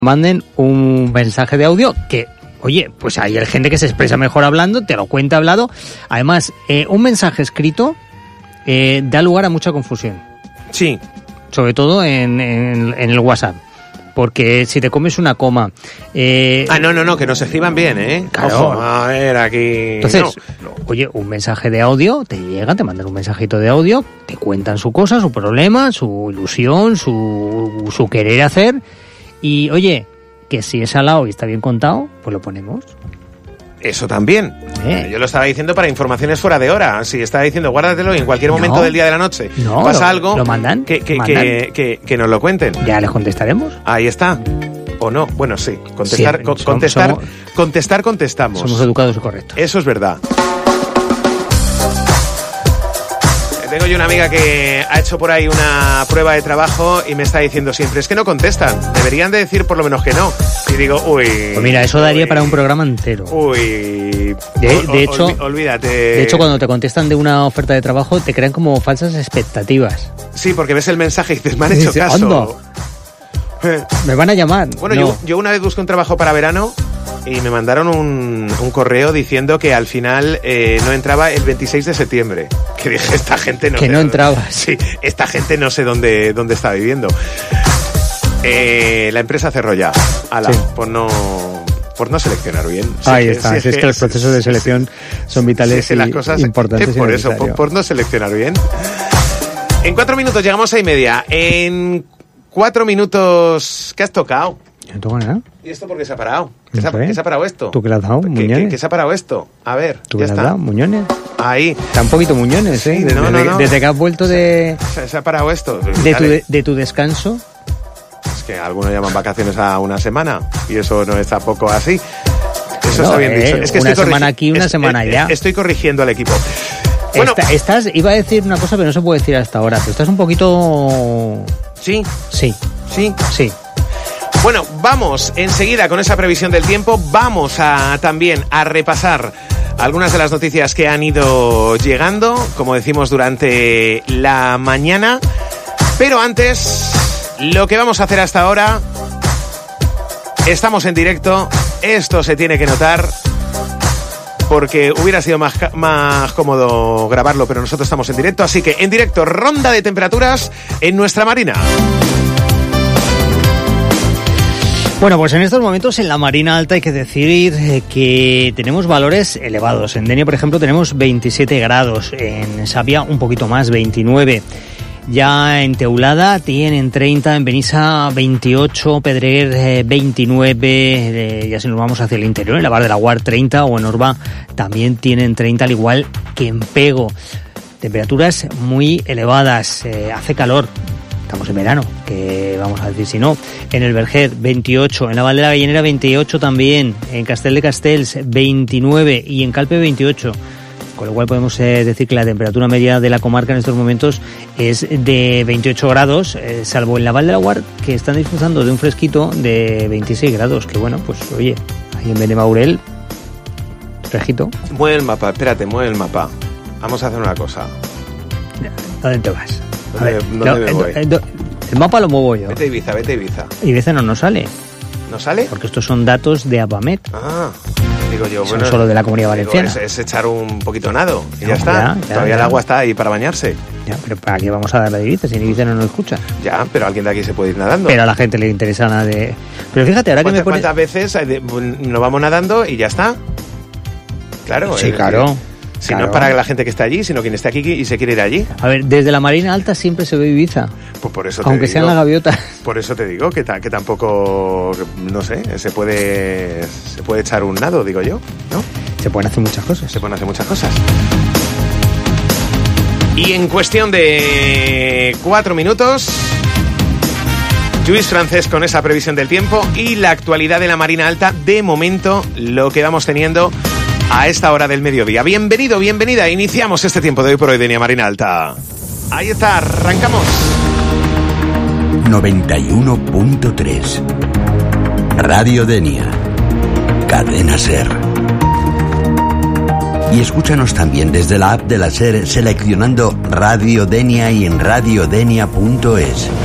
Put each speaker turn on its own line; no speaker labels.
manden un mensaje de audio que, oye, pues hay gente que se expresa mejor hablando, te lo cuenta hablado. Además, un mensaje escrito da lugar a mucha confusión.
Sí.
Sobre todo en el WhatsApp. Porque si te comes una coma...
No, que nos escriban bien, ¿eh?
Claro.
Ojo, a ver, aquí...
Entonces, oye, un mensaje de audio, te llega, te mandan un mensajito de audio, te cuentan su cosa, su problema, su ilusión, su querer hacer... Y, oye, que si es salado y está bien contado, pues lo ponemos.
Eso también. Yo lo estaba diciendo para informaciones fuera de hora. Si estaba diciendo, guárdatelo y en cualquier momento del día de la noche pasa algo,
lo mandan,
que nos lo cuenten.
Ya les contestaremos.
Ahí está. O no, bueno, sí. Contestamos.
Somos educados y correctos.
Eso es verdad. Tengo yo una amiga que ha hecho por ahí una prueba de trabajo y me está diciendo siempre, es que no contestan, deberían de decir por lo menos que no. Y digo, uy...
Pues mira, eso daría para un programa entero.
Uy...
De hecho,
olvídate.
De hecho, cuando te contestan de una oferta de trabajo, te crean como falsas expectativas.
Sí, porque ves el mensaje y dices, me han hecho caso.
Me van a llamar.
Bueno,
no.
yo una vez busqué un trabajo para verano y me mandaron un correo diciendo que al final no entraba el 26 de septiembre. Que dije, esta gente no...
Que no entraba.
Sí, esta gente no sé dónde está viviendo. La empresa cerró ya. Sí. Por no seleccionar bien.
Ahí está. Es que los procesos de selección son vitales y
las cosas,
importantes.
Por eso, por no seleccionar bien. En 4 minutos llegamos a 1:30. En 4 minutos... ¿Qué has tocado?
No toco nada.
¿Y esto por qué se ha parado? ¿Qué se ha parado esto?
¿Tú qué le has dado, Muñones?
¿Qué se ha parado esto? A ver,
¿tú qué le has dado, Muñones?
Ahí.
Está un poquito Muñones, ¿eh?
Sí, no.
Desde que has vuelto de...
Se ha parado esto.
De tu descanso.
Es que algunos llaman vacaciones a una semana y eso no es tampoco así. Eso está bien dicho. Es que
una semana aquí, una semana allá.
Estoy corrigiendo al equipo. Bueno,
iba a decir una cosa, pero no se puede decir hasta ahora. Pero estás un poquito...
Sí.
Sí.
Bueno, vamos enseguida con esa previsión del tiempo. Vamos también a repasar algunas de las noticias que han ido llegando, como decimos, durante la mañana. Pero antes, lo que vamos a hacer hasta ahora, estamos en directo, esto se tiene que notar, porque hubiera sido más cómodo grabarlo, pero nosotros estamos en directo, así que en directo, ronda de temperaturas en nuestra marina.
Bueno, pues en estos momentos en la Marina Alta hay que decir que tenemos valores elevados. En Denia, por ejemplo, tenemos 27 grados, en Savia un poquito más, 29. Ya en Teulada tienen 30, en Benissa 28, Pedreguer 29, ya si nos vamos hacia el interior, en la Bar de la Guar 30 o en Orba también tienen 30, al igual que en Pego. Temperaturas muy elevadas, hace calor. Estamos en verano, que vamos a decir si no. En el Verger, 28. En la Val de la Gallinera, 28 también. En Castel de Castells, 29. Y en Calpe, 28. Con lo cual podemos decir que la temperatura media de la comarca en estos momentos es de 28 grados, salvo en la Val de la Guar, que están disfrutando de un fresquito de 26 grados. Que bueno, pues oye, ahí en Benemaurel, fresquito.
Mueve el mapa, espérate, mueve el mapa. Vamos a hacer una cosa.
¿Dónde te vas?
¿Dónde me voy?
El mapa lo muevo yo.
Vete a Ibiza.
Ibiza no nos sale.
¿No sale?
Porque estos son datos de Apamet.
Digo yo,
son solo de la Comunidad Valenciana.
Es echar un poquito nado y ya está. Todavía el agua está ahí para bañarse.
Ya, pero ¿para qué vamos a darle a Ibiza si en Ibiza no nos escucha?
Ya, pero alguien de aquí se puede ir nadando.
Pero a la gente le interesa nada de... Pero fíjate, ahora que me pone...
¿Cuántas veces nos vamos nadando y ya está? Claro.
Sí, claro.
Si no es para la gente que está allí, sino quien esté aquí y se quiere ir allí.
A ver, desde la Marina Alta siempre se ve Ibiza.
Pues por eso
aunque sean las gaviotas.
Por eso te digo que tampoco, no sé, se puede echar un nado, digo yo, ¿no?
Se pueden hacer muchas cosas.
Y en cuestión de 4 minutos, Lluís Francés con esa previsión del tiempo y la actualidad de la Marina Alta, de momento, lo que vamos teniendo a esta hora del mediodía. Bienvenido, bienvenida. Iniciamos este tiempo de hoy por hoy, Denia Marina Alta. Ahí está, arrancamos.
91.3 Radio Denia, Cadena SER. Y escúchanos también desde la app de la SER seleccionando Radio Denia y en radiodenia.es.